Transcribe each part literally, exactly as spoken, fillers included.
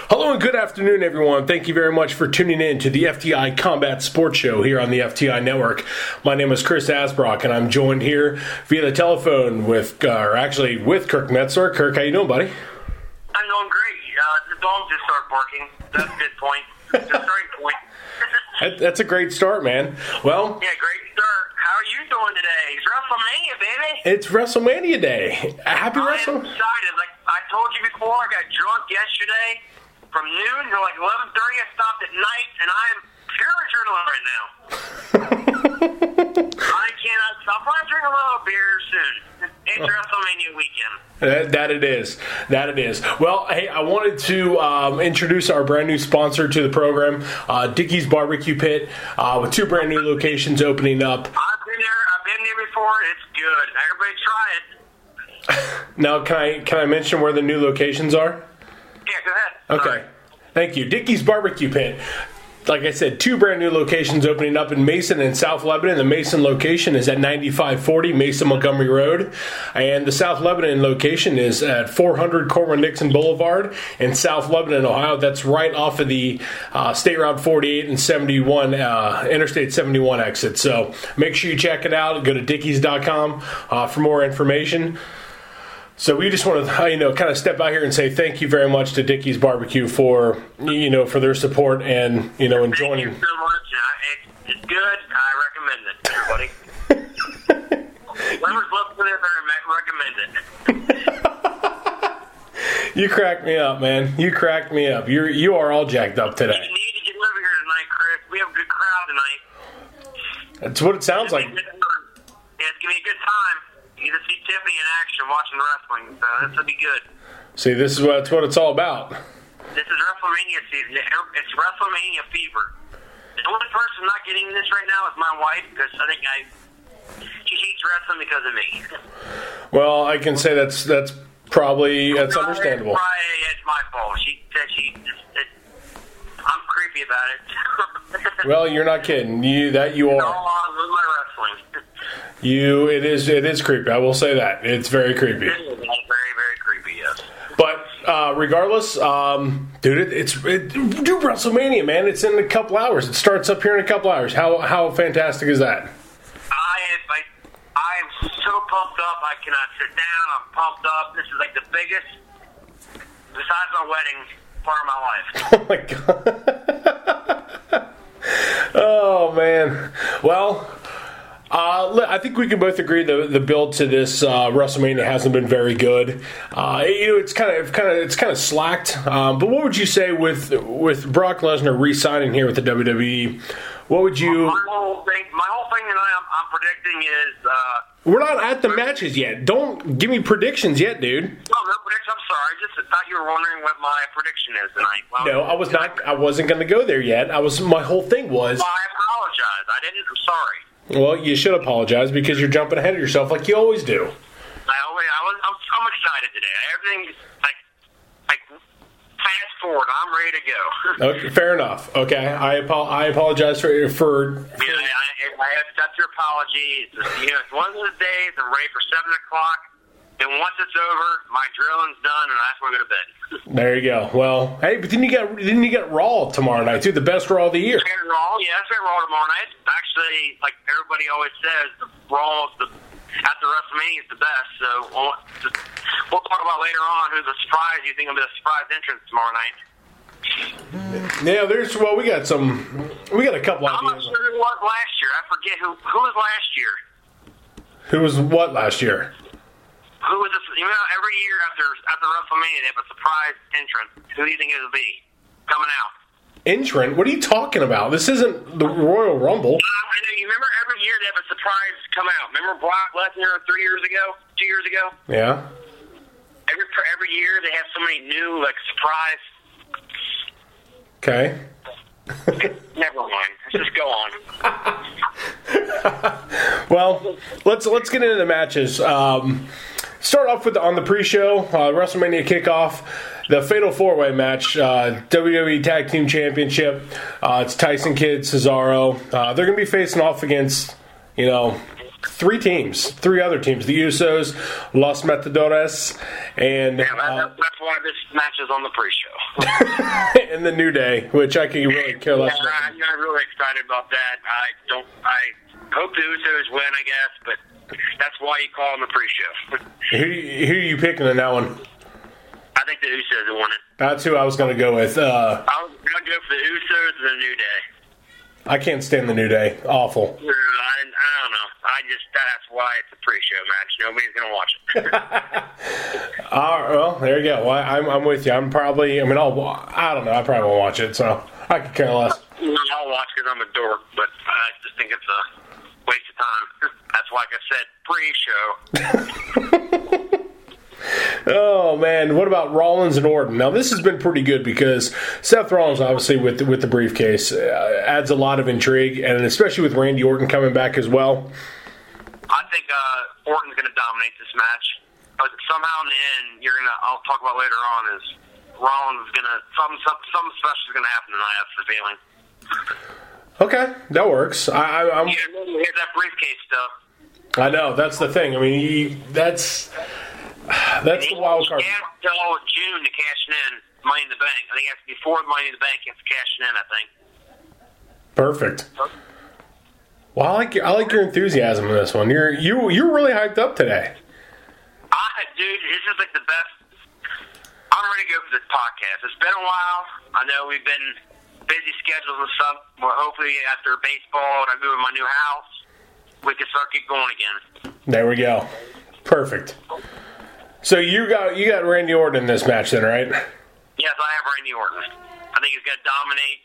Hello and good afternoon, everyone. Thank you very much for tuning in to the F T I Combat Sports Show here on the F T I Network. My name is Chris Asbrock, and I'm joined here via the telephone with, uh, or actually with Kirk Metzler. Kirk, how you doing, buddy? I'm doing great. Uh, the dog just started barking. That's a good point. It's a starting point. that, that's a great start, man. Well, yeah, great start. How are you doing today? It's WrestleMania, baby. It's WrestleMania Day. Happy I WrestleMania. am excited. Like I told you before, I got drunk yesterday. From noon to like eleven thirty, I stopped at night, and I am pure adrenaline right now. I cannot stop. I'm drinking a little beer soon. It's WrestleMania weekend. That, that it is. That it is. Well, hey, I wanted to um, introduce our brand new sponsor to the program, uh, Dickey's Barbecue Pit, uh, with two brand new locations opening up. I've been there. I've been there before. It's good. Everybody try it. Now, can I can I mention where the new locations are? Yeah, go ahead. Okay. Sorry. Thank you. Dickey's Barbecue Pit. Like I said, two brand new locations opening up in Mason and South Lebanon. The Mason location is at ninety-five forty Mason Montgomery Road. And the South Lebanon location is at four hundred Corwin Nixon Boulevard in South Lebanon, Ohio. That's right off of the uh, State Route forty-eight and seventy-one, uh, Interstate seventy-one exit. So make sure you check it out. Go to dickeys dot com uh, for more information. So we just want to, you know, kind of step out here and say thank you very much to Dickey's Barbecue for, you know, for their support and, you know, and joining. Thank you so much. Uh, it, it's good. I recommend it, everybody. Whoever's listening to this, I recommend it. You cracked me up, man. You cracked me up. You're you are all jacked up today. You need to get over here tonight, Chris. We have a good crowd tonight. That's what it sounds like. Yeah, it's gonna be a good time. You get to see Tiffany in action watching wrestling, so this will be good. See, this is what it's what it's all about. This is WrestleMania season. It's WrestleMania fever. The only person not getting this right now is my wife, because I think I she hates wrestling because of me. Well, I can say that's that's probably that's understandable. It's, probably, it's my fault. She said she. It, I'm creepy about it. Well, you're not kidding. You that you are. All on with my wrestling. You, it is, it is creepy. I will say that it's very creepy. It is very, very creepy. Yes. But uh, regardless, um, dude, it, it's it, dude, WrestleMania, man. It's in a couple hours. It starts up here in a couple hours. How how fantastic is that? I I I am so pumped up. I cannot sit down. I'm pumped up. This is like the biggest, besides my wedding, part of my life. Oh my god. Oh man. Well. Uh, I think we can both agree the the build to this uh, WrestleMania hasn't been very good. Uh, you know, it's kind of kind of it's kind of slacked. Um, but what would you say with with Brock Lesnar re-signing here with the W W E? What would you? My whole thing, my whole thing tonight, I'm, I'm predicting is. Uh, We're not at the matches yet. Don't give me predictions yet, dude. No, no prediction. I'm sorry. I just thought you were wondering what my prediction is tonight. Well, no, I was not. I wasn't going to go there yet. I was. My whole thing was. Well, I apologize. I didn't. I'm sorry. Well, you should apologize because you're jumping ahead of yourself like you always do. I always, I was, I'm, I'm excited today. Everything's like, like fast forward. I'm ready to go. Okay, fair enough. Okay, I apo- I apologize for for. Yeah, I, I accept your apology. It's, just, you know, it's one of those days. I'm ready for seven o'clock. And once it's over, my drilling's done, and I just want to go to bed. There you go. Well, hey, but then you got then you got Raw tomorrow night too, the best Raw of the year. Fair Raw, yeah, fair Raw tomorrow night. Actually, like everybody always says, the Raw is the after WrestleMania is the best. So we'll, just, we'll talk about later on who's a surprise you think will be a surprise entrance tomorrow night. Yeah, there's well, we got some, we got a couple I'm ideas. not sure who was last year. I forget who who was last year. Who was what last year? Who was this? You know, every year after after WrestleMania, they have a surprise entrance. Who do you think it'll be coming out? Entrant? What are you talking about? This isn't the Royal Rumble. Uh, I know. You remember every year they have a surprise come out. Remember Brock Lesnar three years ago, two years ago? Yeah. Every every year they have so many new like surprise. Okay. Never mind. Let's just go on. Well, let's let's get into the matches. Um, start off with the, on the pre-show uh, WrestleMania kickoff, the Fatal Four-Way match, uh, W W E Tag Team Championship. Uh, it's Tyson Kidd, Cesaro. Uh, they're going to be facing off against, you know, three teams, three other teams: the Usos, Los Matadores, and Yeah, that, uh, that's why this match is on the pre-show. and the New Day, which I could really care less Yeah, about. I'm not really excited about that. I don't. I hope the Usos win, I guess, but that's why you call them the pre-show. Who, who are you picking in that one? I think the Usos will win it. That's who I was going to go with. Uh, I was going to go for the Usos and the New Day. I can't stand the New Day. Awful. I, I don't know. I just that's why it's a pre-show match. Nobody's going to watch it. All right, well, there you go. Well, I'm, I'm with you. I'm probably. I mean, I'll. I don't know. I probably won't watch it, so I could care less. I'll watch because I'm a dork, but I just think it's a waste of time. That's like I said, pre-show. Oh man, what about Rollins and Orton? Now this has been pretty good because Seth Rollins, obviously with the, with the briefcase, uh, adds a lot of intrigue, and especially with Randy Orton coming back as well. I think uh, Orton's going to dominate this match, but somehow in the end, you're going to. I'll talk about later on is Rollins is going to some some something special is going to happen tonight. That's the feeling. Okay, that works. I, I, I'm. Yeah, here's that briefcase stuff. I know that's the thing. I mean, he, that's that's the wild card. He has until June to cash in Money in the Bank. I think it has to be before Money in the Bank. He has to cash it in. I think. Perfect. Well, I like your, I like your enthusiasm in this one. You're you you're really hyped up today. I, dude, this is like the best. I'm ready to go for this podcast. It's been a while. I know we've been busy schedules and stuff. Well, hopefully after baseball and I move in my new house, we can start get going again. There we go. Perfect. So you got you got Randy Orton in this match then, right? Yes, I have Randy Orton. I think he's going to dominate.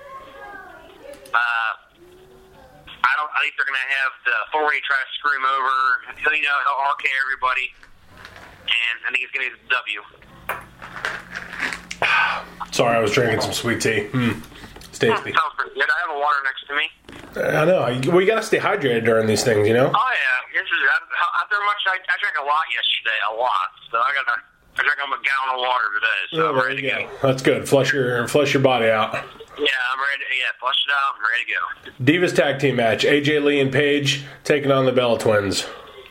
Uh, I don't. I think they're going to have the four-way try to screw him over. He'll, you know, he'll R K everybody, and I think he's going to get the W. Sorry, I was drinking some sweet tea. Hmm. Tasty. Sounds pretty good. I have a water next to me. I know. Well, you got to stay hydrated during these things, you know. Oh yeah, this is after much. I, I drank a lot yesterday, a lot. So I got to. I drank almost a gallon of water today. So Oh, I'm there ready to you go. go. That's good. Flush your flush your body out. Yeah, I'm ready. To, yeah, flush it out. I'm ready to go. Divas tag team match: A J Lee and Paige taking on the Bella Twins.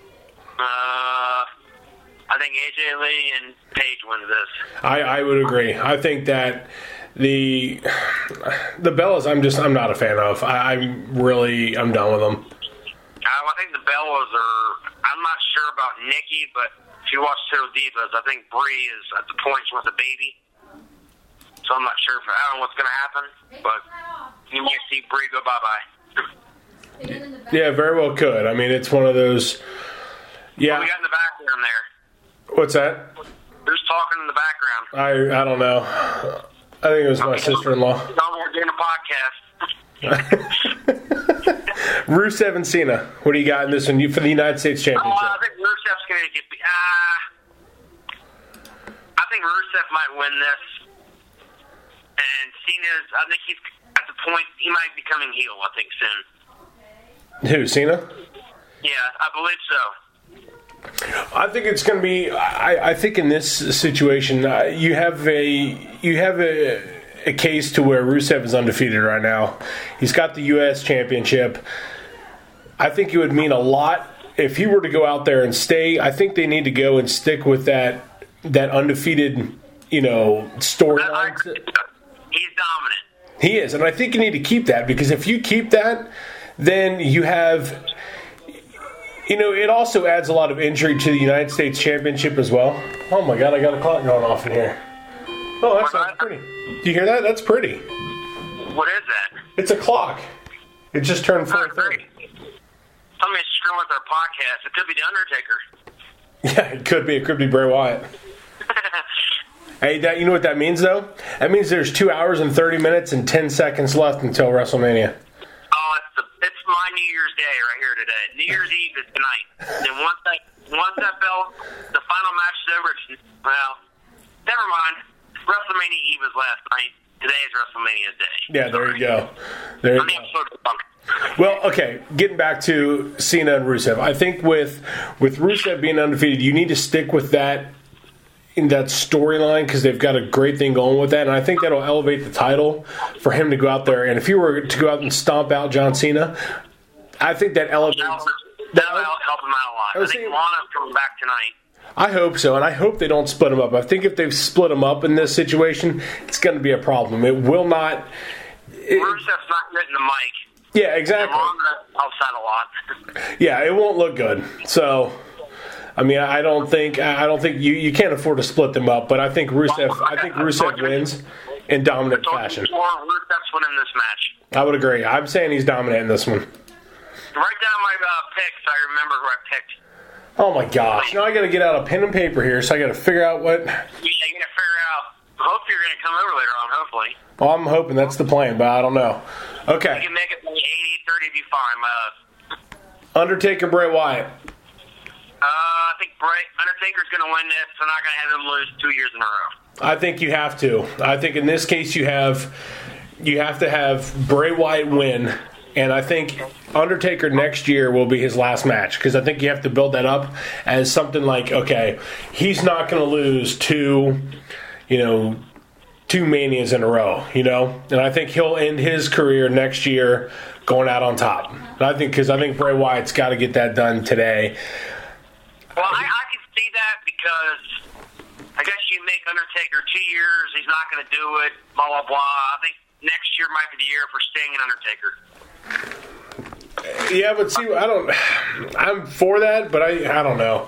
Uh, I think A J Lee and Paige wins this. I, I would agree. I think that the the Bellas, I'm just I'm not a fan of. I, I'm really I'm done with them. I, I think the Bellas are. I'm not sure about Nikki, but if you watch Total Divas, I think Brie is at the point she wants a baby. So I'm not sure if I don't know what's going to happen, but you might see Brie go bye bye. Yeah, very well could. I mean, it's one of those. Yeah. What we got in the background there? What's that? Who's talking in the background? I I don't know. I think it was my sister-in-law. No, we're doing a podcast. Rusev and Cena. What do you got in this one? You for the United States Oh, Championship? I think Rusev's going to get. Uh, I think Rusev might win this, and Cena's. I think he's at the point he might be coming heel. I think soon. Who? Cena? Yeah, I believe so. I think it's going to be. I, I think in this situation, uh, you have a you have a, a case to where Rusev is undefeated right now. He's got the U S Championship. I think it would mean a lot if he were to go out there and stay. I think they need to go and stick with that that undefeated, you know, storyline. He's dominant. He is, and I think you need to keep that because if you keep that, then you have. You know, it also adds a lot of intrigue to the United States Championship as well. Oh my God, I got a clock going off in here. Oh, that sounds pretty. Do you hear that? That's pretty. What is that? It's a clock. It just turned four thirty. Somebody's screwing with our podcast. It could be the Undertaker. Yeah, it could be. It could be Bray Wyatt. Hey, that, you know what that means, though? That means there's two hours and thirty minutes and ten seconds left until WrestleMania. Oh, it's the it's my New Year's Day right here today. New Year's Eve is tonight. And once that once that bell, the final match is over. It's, well, never mind. WrestleMania Eve was last night. Today is WrestleMania Day. Yeah, there you go. There you I'm the go. episode of Punk. Well, okay, getting back to Cena and Rusev. I think with with Rusev being undefeated, you need to stick with that in that storyline because they've got a great thing going with that, and I think that'll elevate the title for him to go out there. And if he were to go out and stomp out John Cena, I think that elevates That'll help him out a lot. I, I think saying, Lana's coming back tonight. I hope so, and I hope they don't split them up. I think if they've split them up in this situation, it's going to be a problem. It will not. It, Rusev's not getting the mic. Yeah, exactly. Helps out a lot. Yeah, it won't look good. So, I mean, I don't think I don't think you, you can't afford to split them up. But I think Rusev I think Rusev wins in dominant fashion. Rusev's winning this match. I would agree. I'm saying he's dominant in this one. Write down my uh, picks. I remember who I picked. Oh my gosh! Now I got to get out a pen and paper here, so I got to figure out what. Yeah, you got to figure out. Hope you're going to come over later on. Hopefully. Well, I'm hoping that's the plan, but I don't know. Okay. You can make it eighty thirty, be fine. Uh, Undertaker, Bray Wyatt. Uh, I think Bray Undertaker's going to win this. I'm not going to have him lose two years in a row. I think you have to. I think in this case you have you have to have Bray Wyatt win. And I think Undertaker next year will be his last match because I think you have to build that up as something like, okay, he's not going to lose two, you know, two Manias in a row, you know. And I think he'll end his career next year going out on top. And I think because I think Bray Wyatt's got to get that done today. Well, I, I can see that because I guess you make Undertaker two years, he's not going to do it, blah blah blah. I think next year might be the year for Sting and Undertaker. Yeah, but see, I don't. I'm for that, but I, I don't know.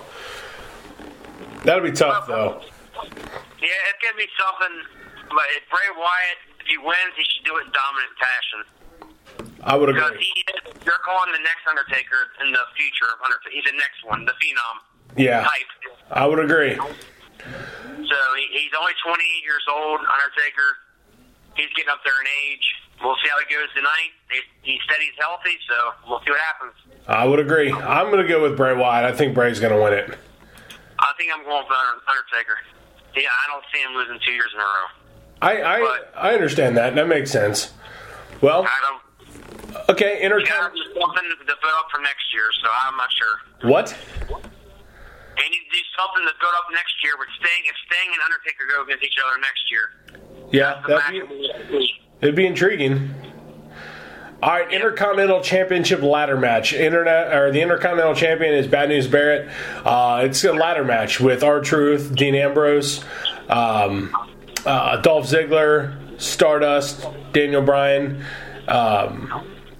That'll be tough, though. Yeah, it's gonna be something. But if Bray Wyatt, if he wins, he should do it in dominant fashion. I would agree. Because he is, you're calling the next Undertaker in the future of Undertaker. He's the next one, the Phenom. Yeah, type. I would agree. So he, he's only twenty-eight years old, Undertaker. He's getting up there in age. We'll see how he goes tonight. He said he's healthy, so we'll see what happens. I would agree. I'm going to go with Bray Wyatt. I think Bray's going to win it. I think I'm going with Undertaker. Yeah, I don't see him losing two years in a row. I I, but, I understand that. That makes sense. Well, I don't, okay. Intercom. There's something to build up for next year, so I'm not sure. What? They need to do something to build up next year with Sting. If Sting and Undertaker go against each other next year. Yeah, that'd be, it'd be intriguing. All right, Intercontinental Championship ladder match. Internet or the Intercontinental Champion is Bad News Barrett. Uh, it's a ladder match with R-Truth, Dean Ambrose, um, uh, Dolph Ziggler, Stardust, Daniel Bryan. Um,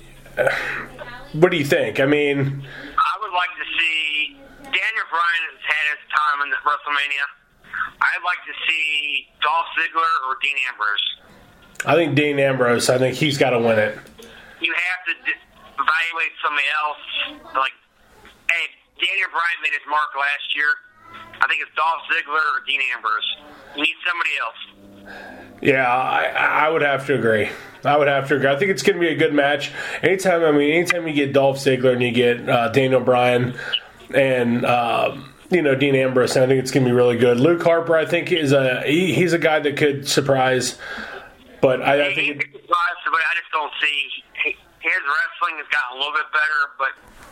what do you think? I mean, I would like to see Daniel Bryan has had his time in the WrestleMania. I'd like to see Dolph Ziggler or Dean Ambrose. I think Dean Ambrose. I think he's got to win it. You have to d- evaluate somebody else. Like, hey, Daniel Bryan made his mark last year. I think it's Dolph Ziggler or Dean Ambrose. You need somebody else. Yeah, I, I would have to agree. I would have to agree. I think it's going to be a good match. Anytime, I mean, anytime you get Dolph Ziggler and you get uh, Daniel Bryan and uh, you know Dean Ambrose, I think it's going to be really good. Luke Harper, I think, is a he, he's a guy that could surprise. But I, I think he could surprise, but I just don't see his wrestling has gotten a little bit better, but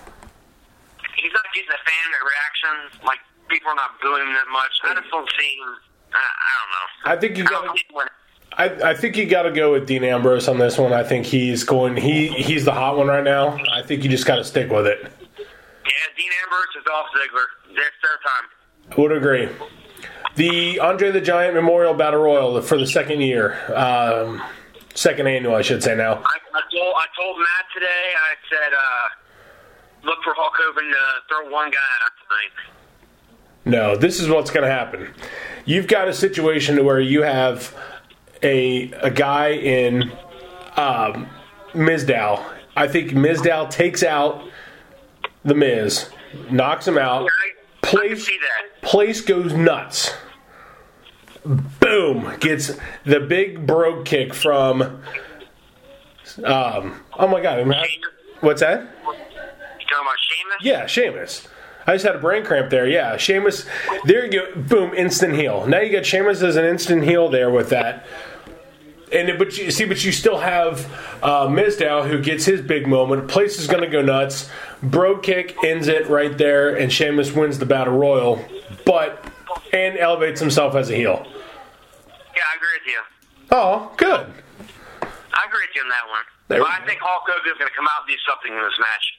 he's not getting a fan reaction. Like people are not booing him that much. I just don't see him. I, I don't know. I think you got. I, I think you got to go with Dean Ambrose on this one. I think he's going. He he's the hot one right now. I think you just got to stick with it. Yeah, Dean Ambrose is Dolph Ziggler. It's their time. I would agree. The Andre the Giant Memorial Battle Royal for the second year, um, second annual, I should say now. I, I told I told Matt today. I said, uh, look for Hulk Hogan to throw one guy out tonight. No, this is what's going to happen. You've got a situation where you have a a guy in um, Mizdow. I think Mizdow takes out the Miz, knocks him out. Place, see that. place goes nuts. Boom! Gets the big brogue kick from. Um, oh my God! What's that? You talking about Sheamus? Yeah, Sheamus. I just had a brain cramp there. Yeah, Sheamus. There you go. Boom! Instant heel. Now you got Sheamus as an instant heel there with that. And but you see, but you still have uh, Mizdow who gets his big moment. Place is going to go nuts. Brogue kick ends it right there, and Sheamus wins the Battle Royal, but and elevates himself as a heel. Yeah, I agree with you. Oh, good. I agree with you on that one. There but I think Hulk Hogan is going to come out and do something in this match.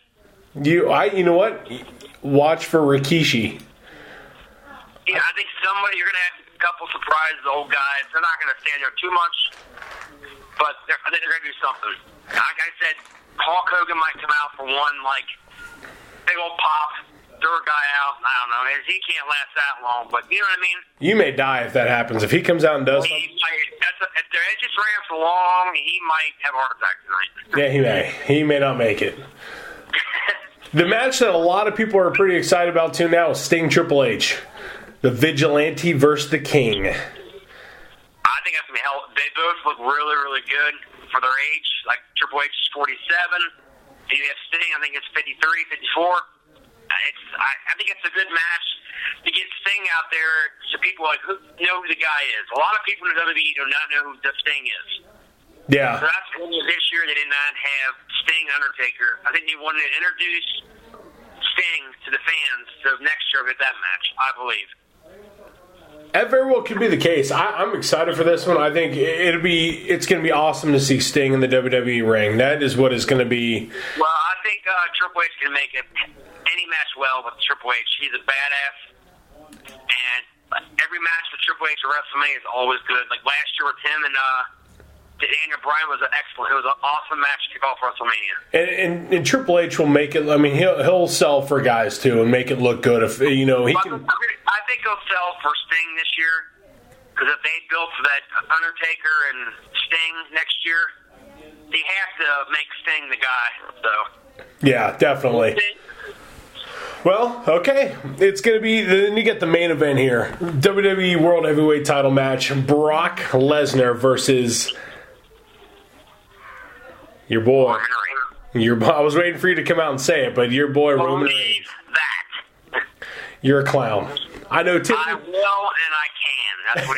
You, I, you know what? Watch for Rikishi. Yeah, I think somebody, you're going to have a couple surprises, old guys. They're not going to stand there too much, but I think they're going to do something. Like I said, Hulk Hogan might come out for one, like, big old pop, throw a guy out. I don't know. He can't last that long, but you know what I mean? You may die if that happens. If he comes out and does he something. Might, that's a, if their edges ran for long, he might have a heart attack tonight. Yeah, he may. He may not make it. The match that a lot of people are pretty excited about too now is Sting Triple H. The Vigilante versus the King. I think that's going to be hell. They both look really, really good for their age. Like Triple H is forty-seven. You have Sting, I think it's fifty-three, fifty-four. It's, I, I think it's a good match to get Sting out there so people like who know who the guy is. A lot of people in the W W E do not know who the Sting is. Yeah. So that's why this year they did not have Sting Undertaker. I think they wanted to introduce Sting to the fans, so next year we'll get that match, I believe. That very well could be the case. I, I'm excited for this one. I think it'll be it's going to be awesome to see Sting in the W W E ring. That is what is going to be. Well, I think uh, Triple H can make it any match well with Triple H. He's a badass, and every match with Triple H at WrestleMania is always good. Like last year with him and uh, Daniel Bryan was an excellent. It was an awesome match to kick off WrestleMania. And, and, and Triple H will make it. I mean, he'll he'll sell for guys too and make it look good. If you know he can. I think he'll sell for Sting this year because if they built for that Undertaker and Sting next year, they have to make Sting the guy. So. Yeah, definitely. Well, okay. It's going to be, then you get the main event here. W W E World Heavyweight title match. Brock Lesnar versus your boy. Your, I was waiting for you to come out and say it, but your boy Roman Reigns. That. You're a clown. I know Tiffany. I will and I can. That's what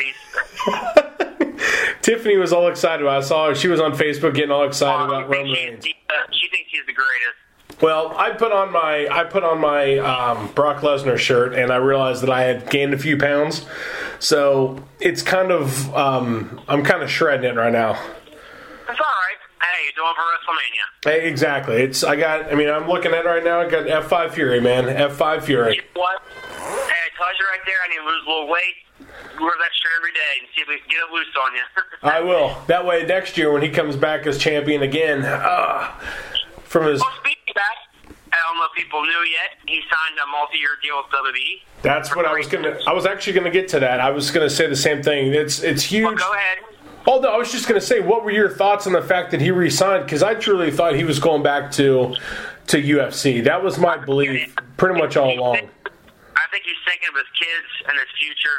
he said. Tiffany was all excited about it. I saw her. She was on Facebook getting all excited well, about Roman Reigns. She, uh, she thinks he's the greatest. Well, I put on my I put on my um, Brock Lesnar shirt, and I realized that I had gained a few pounds. So it's kind of um, I'm kind of shredding it right now. That's all right. Hey, you're doing for WrestleMania. Hey, exactly. It's I got. I mean, I'm looking at it right now. I got F five Fury, man. F five Fury. You know what? Hey, I told you right there. I need to lose a little weight. Wear that shirt every day and see if we can get it loose on you. I will. That way, next year when he comes back as champion again, uh, from his. Well, speaking of that, I don't know if people knew yet. He signed a multi-year deal with W W E. That's what I was gonna. I was actually gonna get to that. I was gonna say the same thing. It's it's huge. Well, go ahead. Oh, no, I was just gonna say, what were your thoughts on the fact that he re-signed? Because I truly thought he was going back to to U F C. That was my belief, pretty much all along. I think he's thinking of his kids and his future.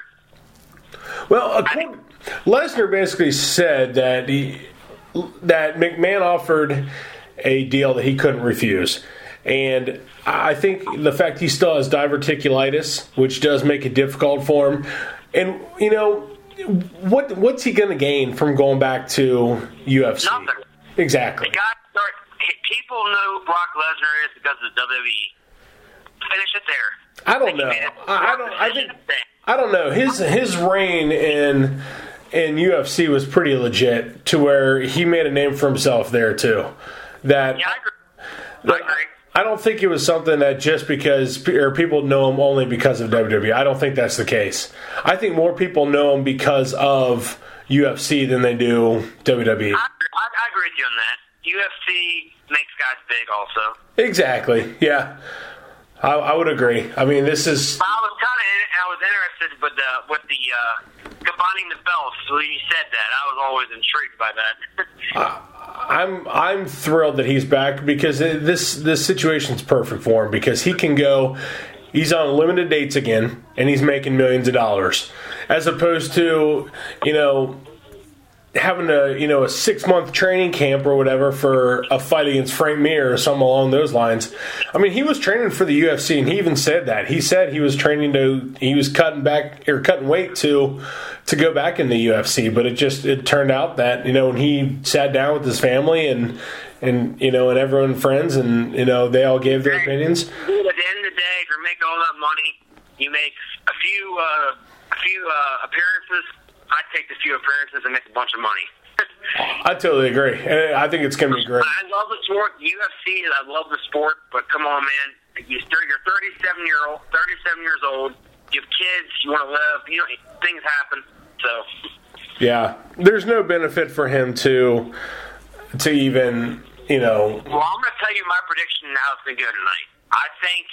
Well, according, Lesnar basically said that he that McMahon offered a deal that he couldn't refuse. And I think the fact he still has diverticulitis, which does make it difficult for him. And, you know, what what's he going to gain from going back to U F C? Nothing. Exactly. The guy start, people know who Brock Lesnar is because of W W E. Finish it there. I don't know. I, I don't. I think. I don't know. His his reign in in U F C was pretty legit, to where he made a name for himself there too. That. Yeah, I agree. I agree. I don't think it was something that just because or people know him only because of W W E. I don't think that's the case. I think more people know him because of U F C than they do W W E. I, I, I agree with you on that. U F C makes guys big also. Exactly. Yeah. I, I would agree. I mean, this is. I was kind of I was interested with the with the uh, combining the belts. So you said that. I was always intrigued by that. uh, I'm I'm thrilled that he's back because this this situation's perfect for him because he can go. He's on limited dates again, and he's making millions of dollars, as opposed to you know. having a you know a six month training camp or whatever for a fight against Frank Mir or something along those lines. I mean, he was training for the U F C, and he even said that. He said he was training to he was cutting back or cutting weight to to go back in the U F C. But it just it turned out that you know when he sat down with his family and and you know and everyone friends and you know they all gave their opinions. Dude, at the end of the day, if you're making all that money, you make a few uh, a few uh, appearances. I'd take the few appearances and make a bunch of money. I totally agree. I think it's going to be great. I love the sport. U F C, I love the sport, but come on, man. You're thirty-seven year old, thirty-seven years old. You have kids. You want to live. You know, things happen. So. Yeah, there's no benefit for him to to even, you know. Well, I'm going to tell you my prediction and how it's going to go tonight. I think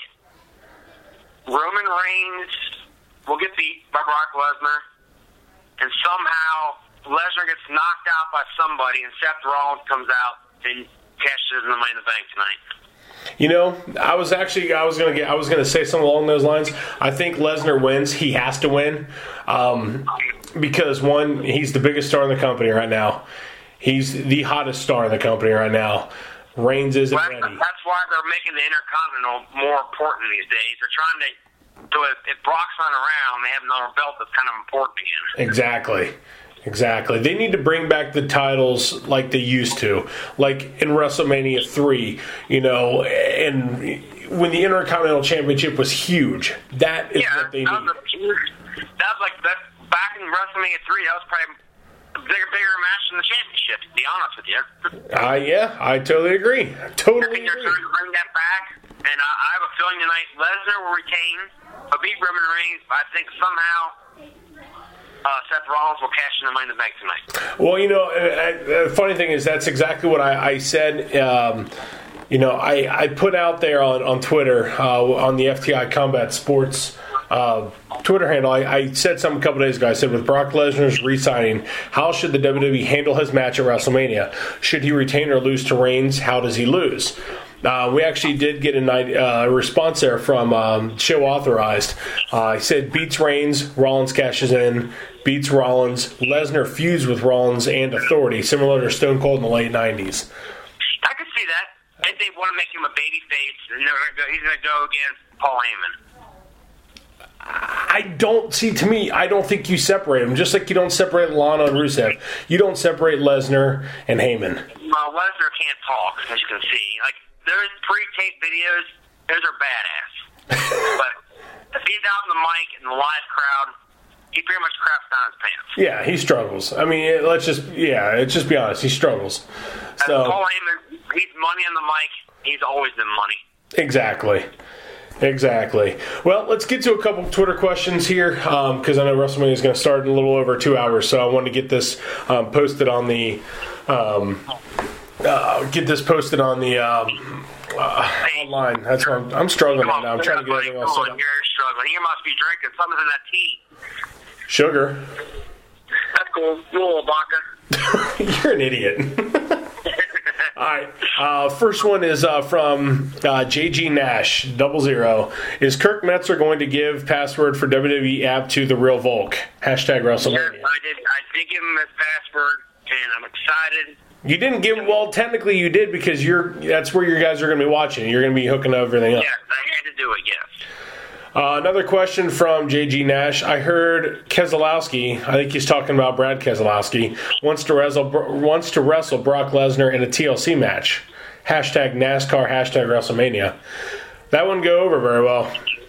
Roman Reigns will get beat by Brock Lesnar, and somehow Lesnar gets knocked out by somebody, and Seth Rollins comes out and cashes in the Money in the Bank tonight. You know, I was actually I was gonna get I was gonna say something along those lines. I think Lesnar wins. He has to win um, because one, he's the biggest star in the company right now. He's the hottest star in the company right now. Reigns isn't well, ready. That's why they're making the Intercontinental more important these days. They're trying to do it. If Brock's not around, they have another belt that's kind of important again. Exactly. Exactly. They need to bring back the titles like they used to, like in WrestleMania three, you know, and when the Intercontinental Championship was huge. That is yeah, what they that need. Was a, that was like, that, back in WrestleMania three, that was probably a bigger, bigger match than the championship, to be honest with you. Uh, yeah, I totally agree. I totally I think they're agree. trying to bring that back, and I, I have a feeling tonight Lesnar will retain, but beat Roman Reigns, but I think somehow Uh, Seth Rollins will cash in the Money in the Bank tonight. Well, you know, uh, the funny thing is that's exactly what I, I said. Um, you know, I, I put out there on, on Twitter, uh, on the F T I Combat Sports uh, Twitter handle, I, I said something a couple days ago. I said, with Brock Lesnar's re-signing, how should the W W E handle his match at WrestleMania? Should he retain or lose to Reigns? How does he lose? Uh, we actually did get a uh, response there from um, Show Authorized. Uh, he said, beats Reigns, Rollins cashes in, beats Rollins, Lesnar feuds with Rollins and Authority, similar to Stone Cold in the late nineties. I could see that. If they want to make him a babyface, and they're gonna go, he's going to go against Paul Heyman. I don't see, to me, I don't think you separate them. Just like you don't separate Lana and Rusev. You don't separate Lesnar and Heyman. Well, Lesnar can't talk, as you can see. Like, there's pre-taped videos, those are badass. But if he's out in the mic in the live crowd, he pretty much craps down his pants. Yeah, he struggles. I mean, it, let's just, yeah, let's just be honest. He struggles. So, and Paul Heyman, he's money on the mic. He's always been money. Exactly. Exactly. Well, let's get to a couple Twitter questions here because um, I know WrestleMania is going to start in a little over two hours, so I wanted to get this um, posted on the um, uh, get this posted on the um, uh, hey, online. That's why I'm, I'm struggling right now. I'm trying to get everything else set up. You're struggling. You must be drinking something in that tea. Sugar. That's cool. You little baka. You're an idiot. All right. Uh, first one is uh, from uh, J G Nash, double zero. Is Kirk Metzler going to give password for W W E app to the Real Volk? Hashtag WrestleMania. Yes, I did. I did give him his password, and I'm excited. You didn't give him, well, technically you did because you're that's where your guys are going to be watching. You're going to be hooking everything up. Yes, I had to do it, yes. Uh, another question from J G Nash. I heard Keselowski, I think he's talking about Brad Keselowski, wants to wrestle wants to wrestle Brock Lesnar in a T L C match. Hashtag NASCAR, hashtag WrestleMania. That wouldn't go over very well.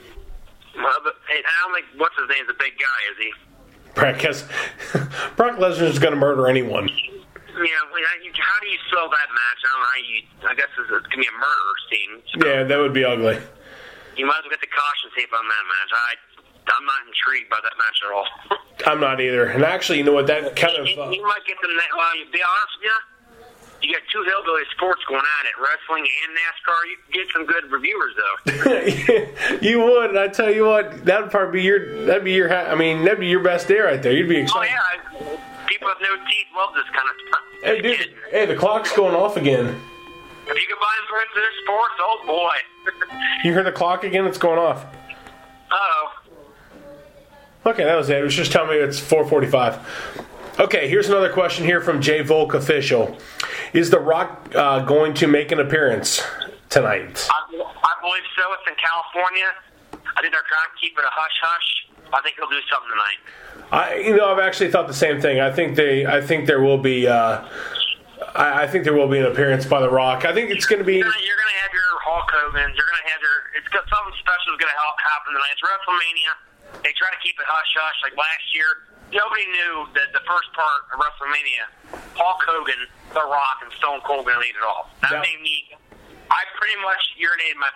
Well, but, hey, I don't think, what's his name's a big guy, is he? Brock, Kes- Brock Lesnar is going to murder anyone. Yeah, how do you sell that match? I don't know how you, I guess it's, it's going to be a murder scene. So Yeah, that would be ugly. you might as well get the caution tape on that match. I, I'm not intrigued by that match at all. I'm not either. And actually, you know what, that kind of... you, Uh, you might get them, well, to be honest with you, you got two hillbilly sports going at it, wrestling and NASCAR. You can get some good reviewers, though. you would, and I tell you what, that'd probably be your, that'd be your, ha- I mean, that'd be your best day right there. You'd be Oh, excited. yeah. I, people with no teeth love this kind of stuff. Hey, dude, hey, the clock's going off again. If you can buy them for their sports, oh, boy. You heard the clock again? It's going off. Uh-oh. Okay, that was it. It was just telling me it's four forty-five. Okay, here's another question here from J Volk Official. Is The Rock uh, going to make an appearance tonight? I, I believe so. It's in California. I think they're trying to keep it a hush-hush. I think he'll do something tonight. I, you know, I've actually thought the same thing. I think they, I think there will be, uh, I, I think there will be an appearance by The Rock. I think it's going to be. You're going to have your Hulk Hogan's. You're going to have your. It's got something special is going to happen tonight. It's WrestleMania. They try to keep it hush hush. Like last year, nobody knew that the first part of WrestleMania, Hulk Hogan, The Rock, and Stone Cold going to lead it all. That yeah. made me, I pretty much urinated my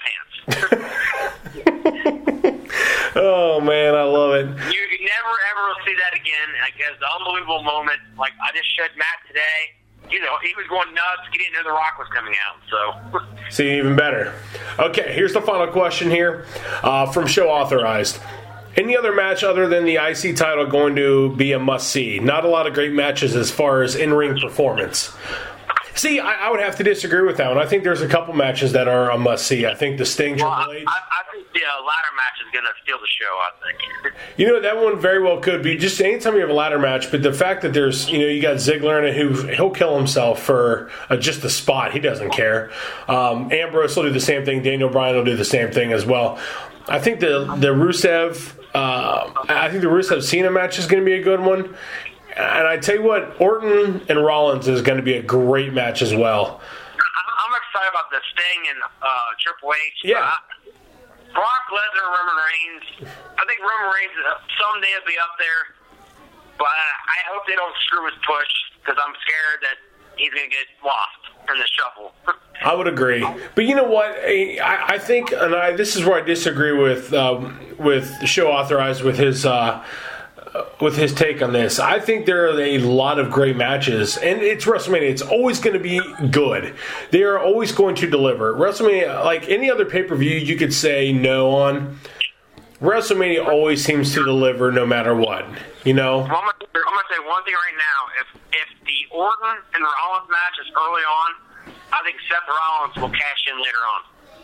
pants. Oh, man, I love it. You never, ever will see that again. Like, it was an unbelievable moment. Like, I just showed Matt today. You know, he was going nuts. He didn't know The Rock was coming out, so. See, even better. Okay, here's the final question here uh, from Show Authorized. Any other match other than the I C title going to be a must-see? Not a lot of great matches as far as in-ring performance. See, I, I would have to disagree with that one. I think there's a couple matches that are a must-see. I think the Sting Well, Triple I, H. I, I think the uh, ladder match is going to steal the show, I think. You know, that one very well could be. Just anytime you have a ladder match, but the fact that there's, you know, you got Ziggler in it who, he'll kill himself for uh, just a spot. He doesn't care. Um, Ambrose will do the same thing. Daniel Bryan will do the same thing as well. I think the, the Rusev, uh, I think the Rusev Cena match is going to be a good one. And I tell you what, Orton and Rollins is going to be a great match as well. I'm excited about the Sting and uh, Triple H. Yeah. Uh, Brock Lesnar, Roman Reigns. I think Roman Reigns uh, someday will be up there, but I hope they don't screw his push because I'm scared that he's going to get lost in the shuffle. I would agree, but you know what? I, I think, and I, this is where I disagree with um, with Show Authorized with his. Uh, with his take on this. I think there are a lot of great matches, and it's WrestleMania. It's always going to be good. They are always going to deliver. WrestleMania, like any other pay-per-view you could say no on, WrestleMania always seems to deliver no matter what, you know? Well, I'm going to say one thing right now. If if the Orton and Rollins match is early on, I think Seth Rollins will cash in later on.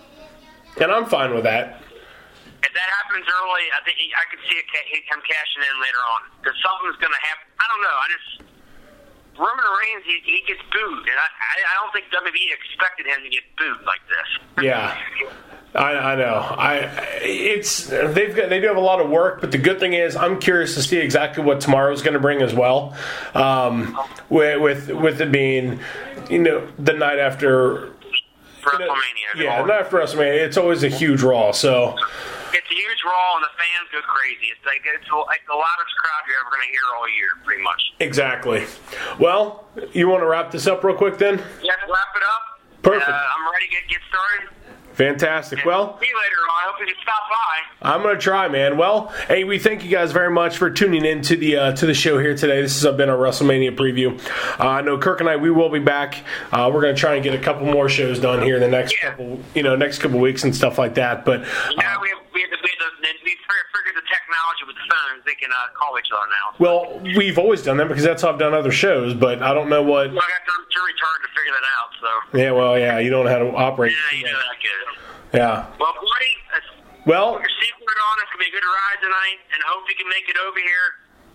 And I'm fine with that. If that happens early, I think he, I could see it, him cashing in later on. Because something's going to happen. I don't know. I just Roman Reigns, he, he gets booed, and I, I don't think W W E expected him to get booed like this. Yeah, I, I know. I it's they've got they do have a lot of work, but the good thing is I'm curious to see exactly what tomorrow's going to bring as well. Um, with, with with it being, you know, the night after WrestleMania. You know, yeah, the night after WrestleMania, it's always a huge Raw. So. It's a huge Raw, and the fans go crazy. It's like it's like the loudest crowd you're ever going to hear all year, pretty much. Exactly. Well, you want to wrap this up real quick then? Yeah, wrap it up. Perfect. Uh, I'm ready to get, get started. Fantastic. And well, see you later on. I hope you can stop by. I'm going to try, man. Well, hey, we thank you guys very much for tuning in to the uh, to the show here today. This has been a WrestleMania preview. Uh, I know Kirk and I, we will be back. Uh, we're going to try and get a couple more shows done here in the next yeah. couple, you know, next couple weeks and stuff like that. But uh, yeah, we have, we have, we have we figured the technology with the phones. They can uh, call each other now. Well, we've always done that because that's how I've done other shows. But I don't know what. Well, I got too retarded to figure that out. So. Yeah. Well, yeah. You don't know how to operate. Yeah, you know that good. Yeah. Well, buddy, well, your secret on it's gonna be a good ride tonight, and I hope you can make it over here.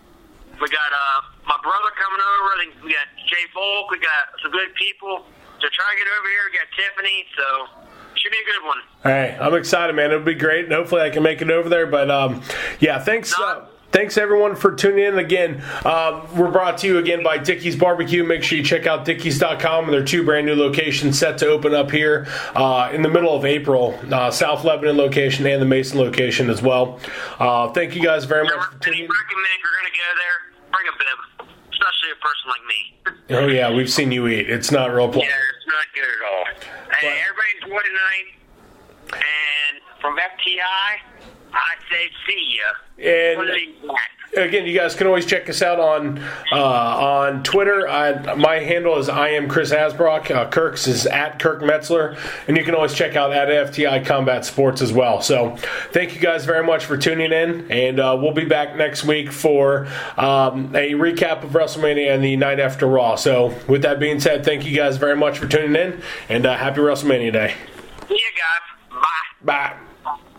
We got uh my brother coming over. I think we got Jay Volk. We got some good people to try to get over here. We got Tiffany, so should be a good one. Hey, I'm excited, man. It'll be great, and hopefully I can make it over there. But um, yeah, thanks. Uh, Thanks, everyone, for tuning in. Again, uh, we're brought to you again by Dickey's Barbecue. Make sure you check out Dickeys dot com. And there are two brand new locations set to open up here uh, in the middle of April. Uh, South Lebanon location and the Mason location as well. Uh, thank you guys very much for tuning in. I recommend if you're going to go there, bring a bib, especially a person like me. Oh, yeah, we've seen you eat. It's not real pleasant. Yeah, it's not good at all. Hey, everybody enjoy tonight. And from F T I, I say see ya. And again, you guys can always check us out on uh, on Twitter. I, my handle is I am Chris Asbrock. Uh, Kirk's is at Kirk Metzler, and you can always check out at F T I Combat Sports as well. So, thank you guys very much for tuning in, and uh, we'll be back next week for um, a recap of WrestleMania and the night after Raw. So, with that being said, thank you guys very much for tuning in, and uh, happy WrestleMania Day. See you guys. Bye. Bye.